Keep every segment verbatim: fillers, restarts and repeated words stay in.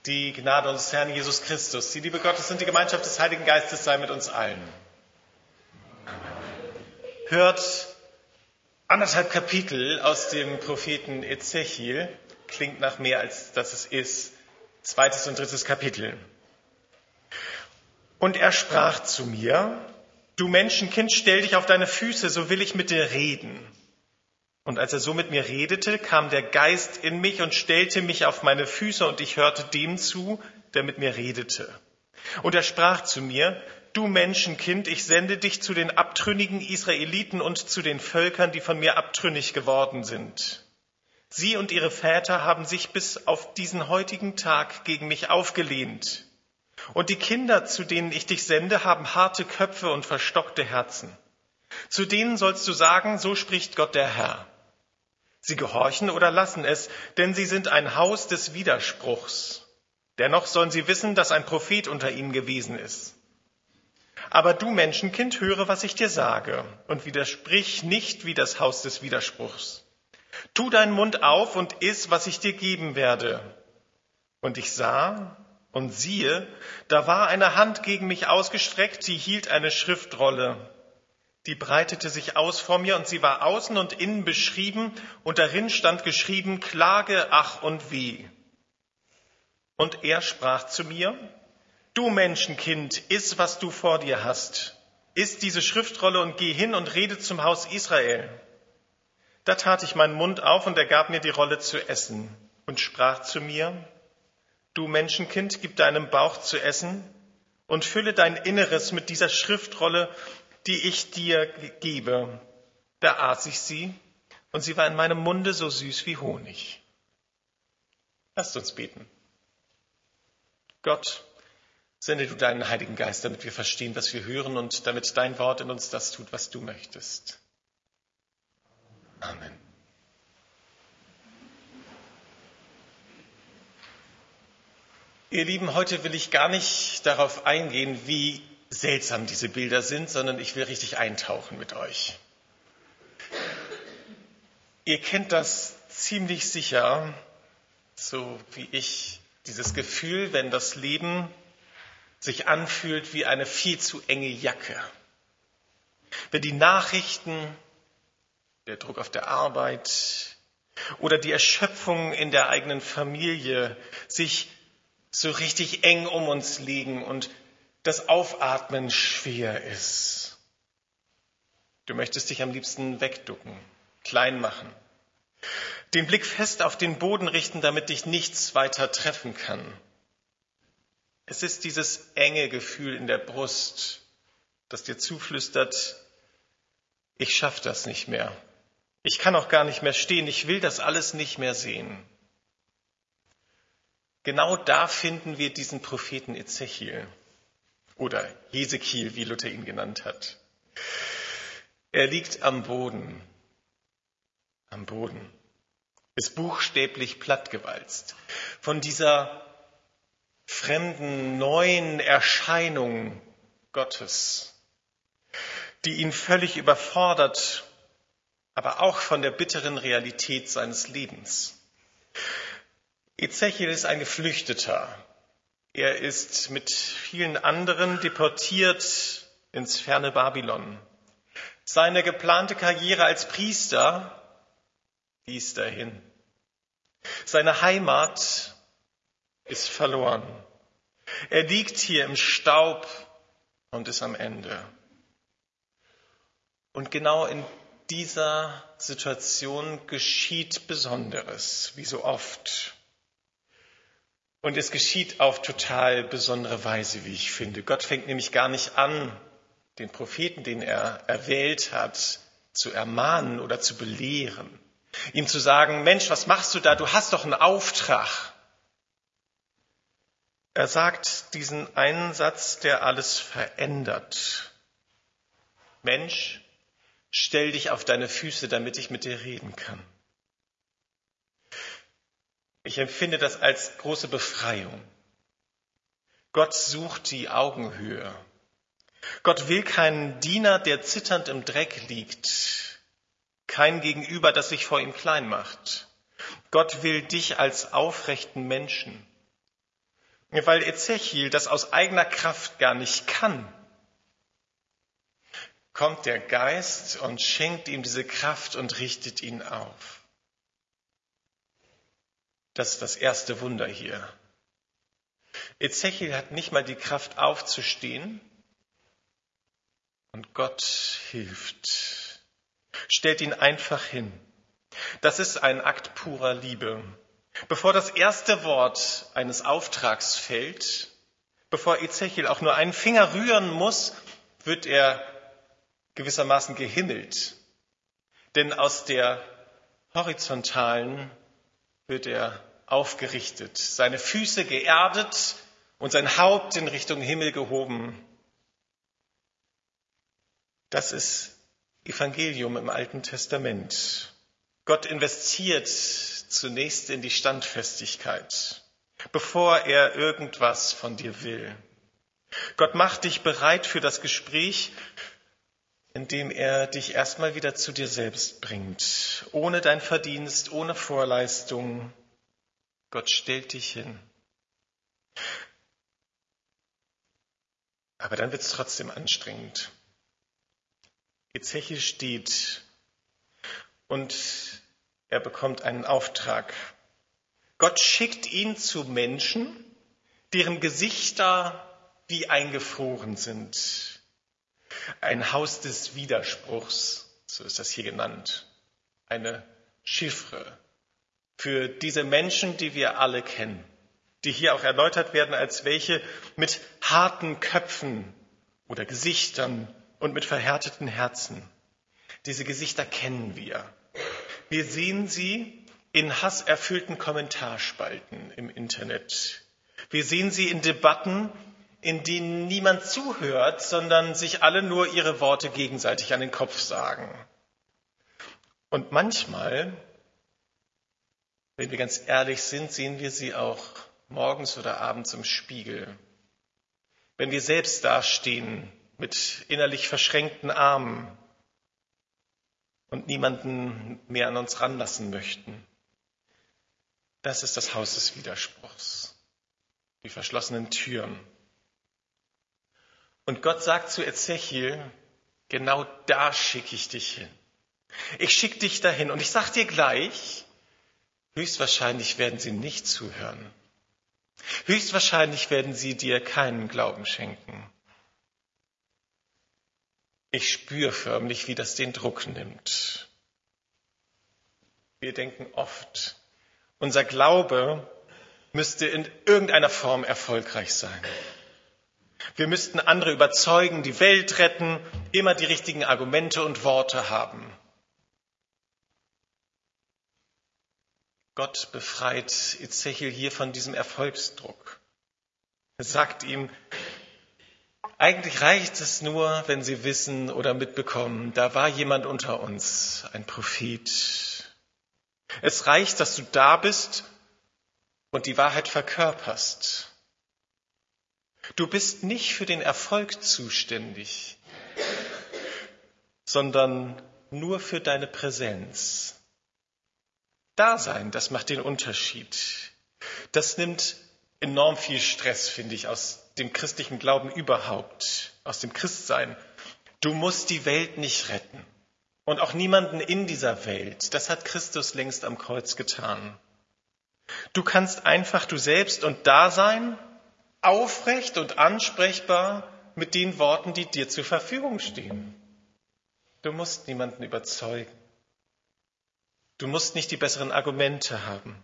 Die Gnade unseres Herrn Jesus Christus, die Liebe Gottes und die Gemeinschaft des Heiligen Geistes sei mit uns allen. Hört anderthalb Kapitel aus dem Propheten Ezechiel, klingt nach mehr als das es ist, zweites und drittes Kapitel. Und er sprach zu mir: Du Menschenkind, stell dich auf deine Füße, so will ich mit dir reden. Und als er so mit mir redete, kam der Geist in mich und stellte mich auf meine Füße, und ich hörte dem zu, der mit mir redete. Und er sprach zu mir: Du Menschenkind, ich sende dich zu den abtrünnigen Israeliten und zu den Völkern, die von mir abtrünnig geworden sind. Sie und ihre Väter haben sich bis auf diesen heutigen Tag gegen mich aufgelehnt. Und die Kinder, zu denen ich dich sende, haben harte Köpfe und verstockte Herzen. Zu denen sollst du sagen: So spricht Gott der Herr. Sie gehorchen oder lassen es, denn sie sind ein Haus des Widerspruchs. Dennoch sollen sie wissen, dass ein Prophet unter ihnen gewesen ist. Aber du Menschenkind, höre, was ich dir sage, und widersprich nicht wie das Haus des Widerspruchs. Tu deinen Mund auf und iss, was ich dir geben werde. Und ich sah, und siehe, da war eine Hand gegen mich ausgestreckt, die hielt eine Schriftrolle. Die breitete sich aus vor mir, und sie war außen und innen beschrieben, und darin stand geschrieben: Klage, ach und weh. Und er sprach zu mir: Du Menschenkind, iss, was du vor dir hast. Iss diese Schriftrolle und geh hin und rede zum Haus Israel. Da tat ich meinen Mund auf, und er gab mir die Rolle zu essen und sprach zu mir: Du Menschenkind, gib deinem Bauch zu essen und fülle dein Inneres mit dieser Schriftrolle, die ich dir gebe. Da aß ich sie, und sie war in meinem Munde so süß wie Honig. Lasst uns beten. Gott, sende du deinen Heiligen Geist, damit wir verstehen, was wir hören, und damit dein Wort in uns das tut, was du möchtest. Amen. Ihr Lieben, heute will ich gar nicht darauf eingehen, wie seltsam diese Bilder sind, sondern ich will richtig eintauchen mit euch. Ihr kennt das ziemlich sicher, so wie ich, dieses Gefühl, wenn das Leben sich anfühlt wie eine viel zu enge Jacke. Wenn die Nachrichten, der Druck auf der Arbeit oder die Erschöpfung in der eigenen Familie sich so richtig eng um uns liegen und das Aufatmen schwer ist. Du möchtest dich am liebsten wegducken, klein machen, den Blick fest auf den Boden richten, damit dich nichts weiter treffen kann. Es ist dieses enge Gefühl in der Brust, das dir zuflüstert: Ich schaff das nicht mehr. Ich kann auch gar nicht mehr stehen. Ich will das alles nicht mehr sehen. Genau da finden wir diesen Propheten Ezechiel. Oder Hesekiel, wie Luther ihn genannt hat. Er liegt am Boden, am Boden, ist buchstäblich plattgewalzt von dieser fremden, neuen Erscheinung Gottes, die ihn völlig überfordert, aber auch von der bitteren Realität seines Lebens. Ezechiel ist ein Geflüchteter. Er ist mit vielen anderen deportiert ins ferne Babylon. Seine geplante Karriere als Priester, die ist dahin. Seine Heimat ist verloren. Er liegt hier im Staub und ist am Ende. Und genau in dieser Situation geschieht Besonderes, wie so oft. Und es geschieht auf total besondere Weise, wie ich finde. Gott fängt nämlich gar nicht an, den Propheten, den er erwählt hat, zu ermahnen oder zu belehren. Ihm zu sagen: Mensch, was machst du da? Du hast doch einen Auftrag. Er sagt diesen einen Satz, der alles verändert. Mensch, stell dich auf deine Füße, damit ich mit dir reden kann. Ich empfinde das als große Befreiung. Gott sucht die Augenhöhe. Gott will keinen Diener, der zitternd im Dreck liegt, kein Gegenüber, das sich vor ihm klein macht. Gott will dich als aufrechten Menschen. weil Ezechiel das aus eigener Kraft gar nicht kann, kommt der Geist und schenkt ihm diese Kraft und richtet ihn auf. Das ist das erste Wunder hier. Ezechiel hat nicht mal die Kraft aufzustehen und Gott hilft, stellt ihn einfach hin. Das ist ein Akt purer Liebe. Bevor das erste Wort eines Auftrags fällt, bevor Ezechiel auch nur einen Finger rühren muss, wird er gewissermaßen gehimmelt. Denn aus der horizontalen wird er aufgerichtet, seine Füße geerdet und sein Haupt in Richtung Himmel gehoben. Das ist Evangelium im Alten Testament. Gott investiert zunächst in die Standfestigkeit, bevor er irgendwas von dir will. Gott macht dich bereit für das Gespräch, indem er dich erstmal wieder zu dir selbst bringt, ohne dein Verdienst, ohne Vorleistung. Gott stellt dich hin. Aber dann wird es trotzdem anstrengend. Ezechiel steht und er bekommt einen Auftrag. Gott schickt ihn zu Menschen, deren Gesichter wie eingefroren sind. Ein Haus des Widerspruchs, so ist das hier genannt. Eine Chiffre für diese Menschen, die wir alle kennen, die hier auch erläutert werden als welche mit harten Köpfen oder Gesichtern und mit verhärteten Herzen. Diese Gesichter kennen wir. Wir sehen sie in hasserfüllten Kommentarspalten im Internet. Wir sehen sie in Debatten, in denen niemand zuhört, sondern sich alle nur ihre Worte gegenseitig an den Kopf sagen. Und manchmal, wenn wir ganz ehrlich sind, sehen wir sie auch morgens oder abends im Spiegel. Wenn wir selbst dastehen mit innerlich verschränkten Armen und niemanden mehr an uns ranlassen möchten. Das ist das Haus des Widerspruchs, die verschlossenen Türen. Und Gott sagt zu Ezechiel, genau da schicke ich dich hin. Ich schicke dich dahin und ich sage dir gleich, höchstwahrscheinlich werden sie nicht zuhören. Höchstwahrscheinlich werden sie dir keinen Glauben schenken. Ich spüre förmlich, wie das den Druck nimmt. Wir denken oft, unser Glaube müsste in irgendeiner Form erfolgreich sein. Wir müssten andere überzeugen, die Welt retten, immer die richtigen Argumente und Worte haben. Gott befreit Ezechiel hier von diesem Erfolgsdruck. Er sagt ihm, eigentlich reicht es nur, wenn Sie wissen oder mitbekommen, da war jemand unter uns, ein Prophet. Es reicht, dass du da bist und die Wahrheit verkörperst. Du bist nicht für den Erfolg zuständig, sondern nur für deine Präsenz. Dasein, das macht den Unterschied. Das nimmt enorm viel Stress, finde ich, aus dem christlichen Glauben überhaupt, aus dem Christsein. Du musst die Welt nicht retten und auch niemanden in dieser Welt. Das hat Christus längst am Kreuz getan. Du kannst einfach du selbst und da sein, aufrecht und ansprechbar mit den Worten, die dir zur Verfügung stehen. Du musst niemanden überzeugen. Du musst nicht die besseren Argumente haben.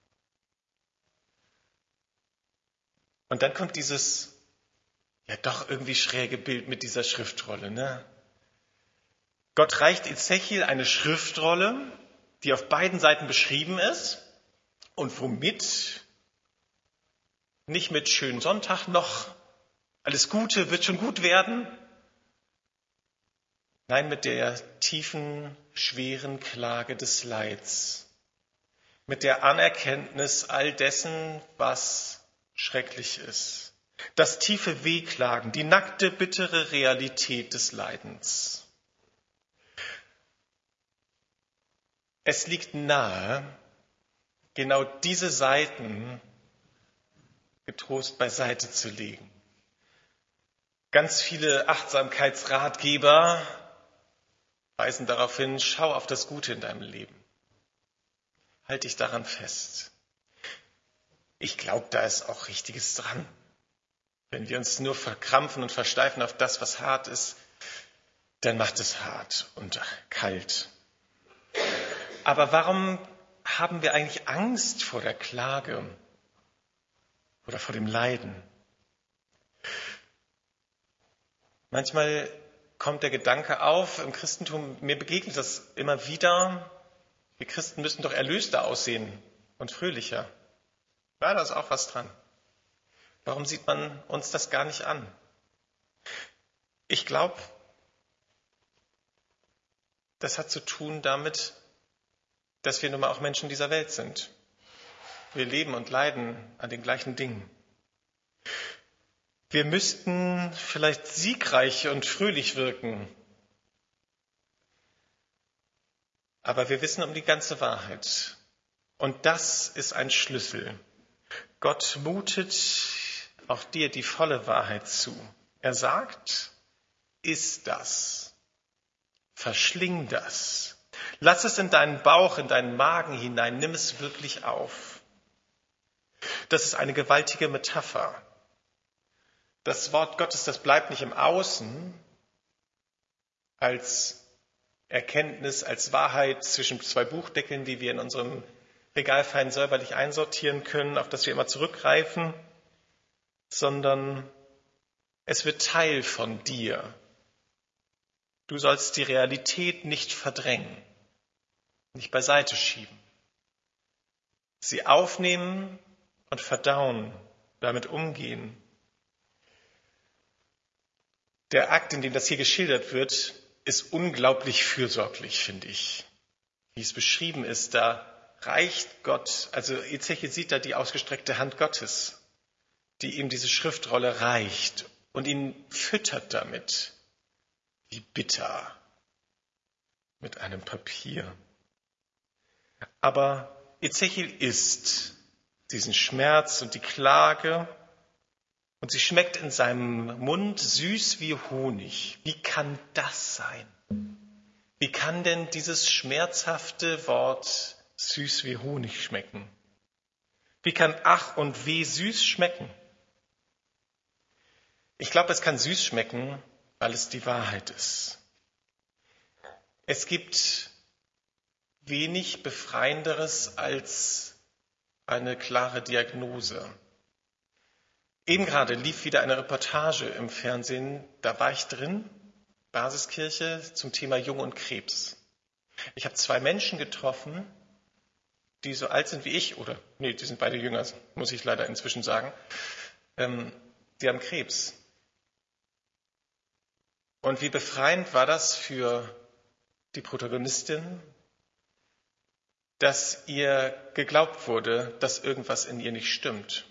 Und dann kommt dieses, ja doch irgendwie schräge Bild mit dieser Schriftrolle, ne? Gott reicht Ezechiel eine Schriftrolle, die auf beiden Seiten beschrieben ist und womit? Nicht mit schönen Sonntag noch, alles Gute wird schon gut werden. Nein, mit der tiefen, schweren Klage des Leids, mit der Anerkenntnis all dessen, was schrecklich ist. Das tiefe Wehklagen, die nackte, bittere Realität des Leidens. Es liegt nahe, genau diese Seiten getrost beiseite zu legen. Ganz viele Achtsamkeitsratgeber weisen darauf hin, schau auf das Gute in deinem Leben. Halt dich daran fest. Ich glaube, da ist auch Richtiges dran. Wenn wir uns nur verkrampfen und versteifen auf das, was hart ist, dann macht es hart und kalt. Aber warum haben wir eigentlich Angst vor der Klage oder vor dem Leiden? Manchmal kommt der Gedanke auf, im Christentum, mir begegnet das immer wieder, wir Christen müssen doch erlöster aussehen und fröhlicher. Ja, da ist auch was dran. Warum sieht man uns das gar nicht an? Ich glaube, das hat zu tun damit, dass wir nun mal auch Menschen dieser Welt sind. Wir leben und leiden an den gleichen Dingen. Wir müssten vielleicht siegreich und fröhlich wirken, aber wir wissen um die ganze Wahrheit. Und das ist ein Schlüssel. Gott mutet auch dir die volle Wahrheit zu. Er sagt, iss das, verschling das. Lass es in deinen Bauch, in deinen Magen hinein, nimm es wirklich auf. Das ist eine gewaltige Metapher. Das Wort Gottes, das bleibt nicht im Außen als Erkenntnis, als Wahrheit zwischen zwei Buchdeckeln, die wir in unserem Regal fein säuberlich einsortieren können, auf das wir immer zurückgreifen, sondern es wird Teil von dir. Du sollst die Realität nicht verdrängen, nicht beiseite schieben. Sie aufnehmen und verdauen, damit umgehen. Der Akt, in dem das hier geschildert wird, ist unglaublich fürsorglich, finde ich. Wie es beschrieben ist, da reicht Gott, also Ezechiel sieht da die ausgestreckte Hand Gottes, die ihm diese Schriftrolle reicht und ihn füttert damit. Wie bitter mit einem Papier. Aber Ezechiel isst diesen Schmerz und die Klage und sie schmeckt in seinem Mund süß wie Honig. Wie kann das sein? Wie kann denn dieses schmerzhafte Wort süß wie Honig schmecken? Wie kann Ach und Weh süß schmecken? Ich glaube, es kann süß schmecken, weil es die Wahrheit ist. Es gibt wenig Befreienderes als eine klare Diagnose. Eben gerade lief wieder eine Reportage im Fernsehen, da war ich drin, Basiskirche zum Thema Jung und Krebs. Ich habe zwei Menschen getroffen, die so alt sind wie ich, oder nee, die sind beide jünger, muss ich leider inzwischen sagen. Ähm, die haben Krebs. Und wie befreiend war das für die Protagonistin, dass ihr geglaubt wurde, dass irgendwas in ihr nicht stimmt.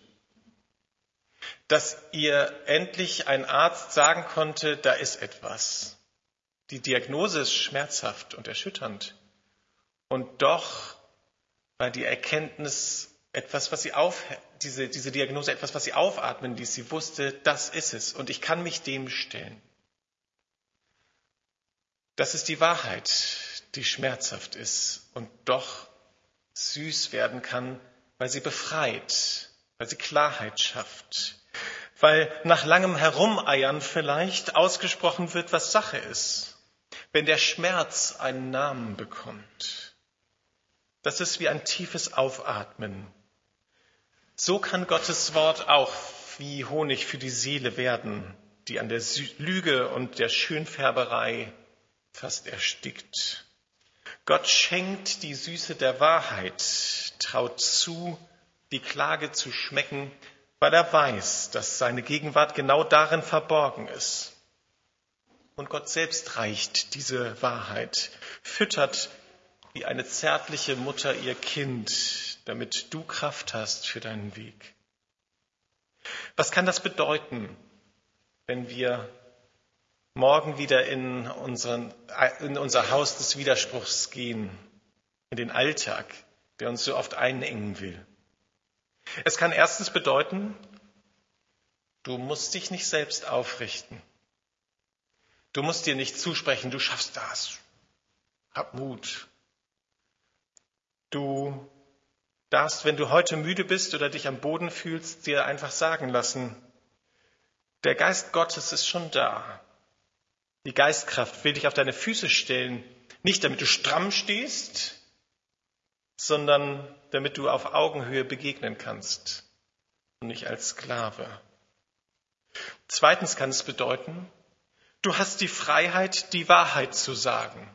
Dass ihr endlich ein Arzt sagen konnte, da ist etwas. Die Diagnose ist schmerzhaft und erschütternd. Und doch war die Erkenntnis etwas, was sie auf, diese, diese Diagnose etwas, was sie aufatmen ließ. Sie wusste, das ist es und ich kann mich dem stellen. Das ist die Wahrheit, die schmerzhaft ist und doch süß werden kann, weil sie befreit, weil sie Klarheit schafft, weil nach langem Herumeiern vielleicht ausgesprochen wird, was Sache ist, wenn der Schmerz einen Namen bekommt. Das ist wie ein tiefes Aufatmen. So kann Gottes Wort auch wie Honig für die Seele werden, die an der Lüge und der Schönfärberei fast erstickt. Gott schenkt die Süße der Wahrheit, traut zu, die Klage zu schmecken, weil er weiß, dass seine Gegenwart genau darin verborgen ist. Und Gott selbst reicht diese Wahrheit, füttert wie eine zärtliche Mutter ihr Kind, damit du Kraft hast für deinen Weg. Was kann das bedeuten, wenn wir morgen wieder in, unseren, in unser Haus des Widerspruchs gehen, in den Alltag, der uns so oft einengen will? Es kann erstens bedeuten, Du musst dich nicht selbst aufrichten. Du musst dir nicht zusprechen, du schaffst das. Hab Mut. Du darfst, wenn du heute müde bist oder dich am Boden fühlst, dir einfach sagen lassen, der Geist Gottes ist schon da. Die Geistkraft will dich auf deine Füße stellen, nicht damit du stramm stehst, sondern damit du auf Augenhöhe begegnen kannst und nicht als Sklave. Zweitens kann es bedeuten, du hast die Freiheit, die Wahrheit zu sagen.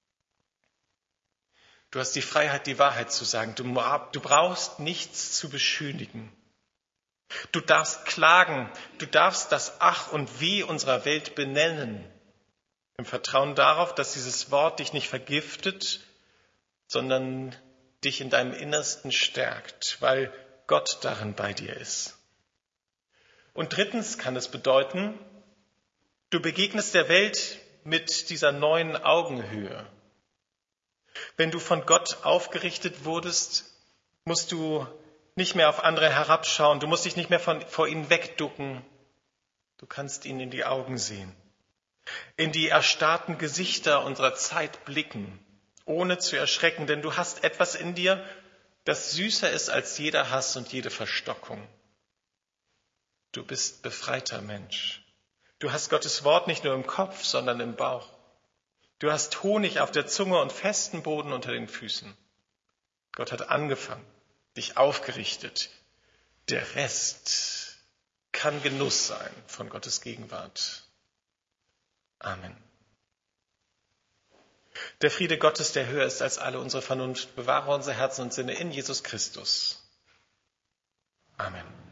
Du hast die Freiheit, die Wahrheit zu sagen. Du, du brauchst nichts zu beschönigen. Du darfst klagen. Du darfst das Ach und Weh unserer Welt benennen. Im Vertrauen darauf, dass dieses Wort dich nicht vergiftet, sondern dich in deinem Innersten stärkt, weil Gott darin bei dir ist. Und drittens kann es bedeuten, du begegnest der Welt mit dieser neuen Augenhöhe. Wenn du von Gott aufgerichtet wurdest, musst du nicht mehr auf andere herabschauen. Du musst dich nicht mehr von, vor ihnen wegducken. Du kannst ihnen in die Augen sehen. In die erstarrten Gesichter unserer Zeit blicken, ohne zu erschrecken. Denn du hast etwas in dir, das süßer ist als jeder Hass und jede Verstockung. Du bist befreiter Mensch. Du hast Gottes Wort nicht nur im Kopf, sondern im Bauch. Du hast Honig auf der Zunge und festen Boden unter den Füßen. Gott hat angefangen, dich aufgerichtet. Der Rest kann Genuss sein von Gottes Gegenwart. Amen. Der Friede Gottes, der höher ist als alle unsere Vernunft, bewahre unsere Herzen und Sinne in Jesus Christus. Amen.